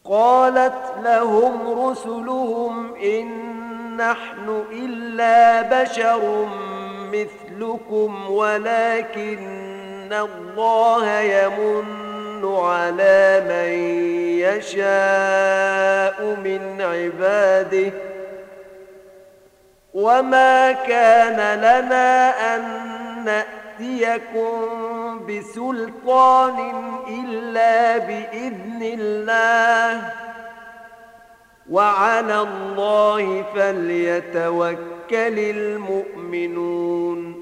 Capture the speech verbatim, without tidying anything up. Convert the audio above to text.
قالت لهم رسلهم إن نحن إلا بشر مثلكم ولكن الله يمن على من يشاء من عباده وما كان لنا أن نأتيكم بسلطان إلا بإذن الله وعلى الله فليتوكل المؤمنون